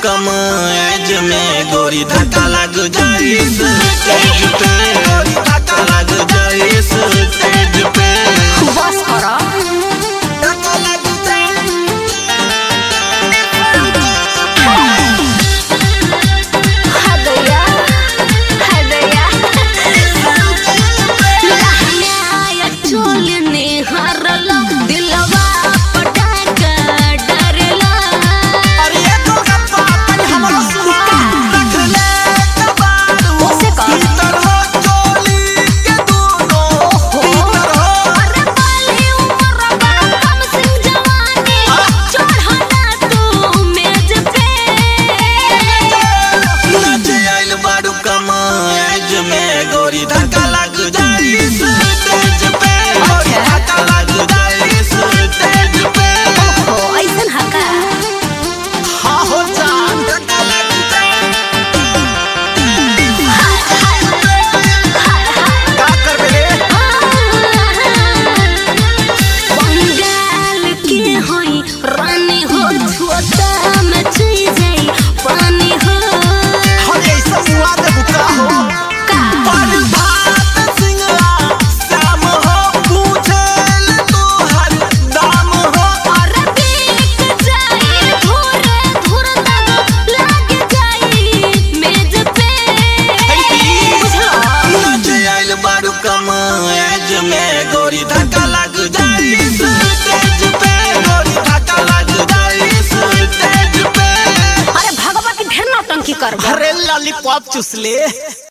कम एज में गोरी धक्का लग जाई स्टेज पे, गोरी धक्का लग जाई स्टेज पे। बस करो धक्का लग गोरी धक्का लग जाई स्टेज पे, गोरी धक्का लग जाई स्टेज पे। ऐसन हका हाँ हो जान धक्का लग जाई। का करबे रे? बंगाल के होई रानी हो छोटा में चई जाई पानी हो। हम ऐसा मुआ दे बुका हो पर भात सिंगला शाम हो पूछल तो हर दाम हो। और बीत जाई धुर धुर तक लाग जाई मेज पे। नच आइल बारू कम एज में गोरी धक्का लग जाई स्टेज पे, गोरी धक्का लग जाई स्टेज पे। अरे भगवा के ढेर नौटंकी करबो। अरे लॉलीपॉप चुस ले।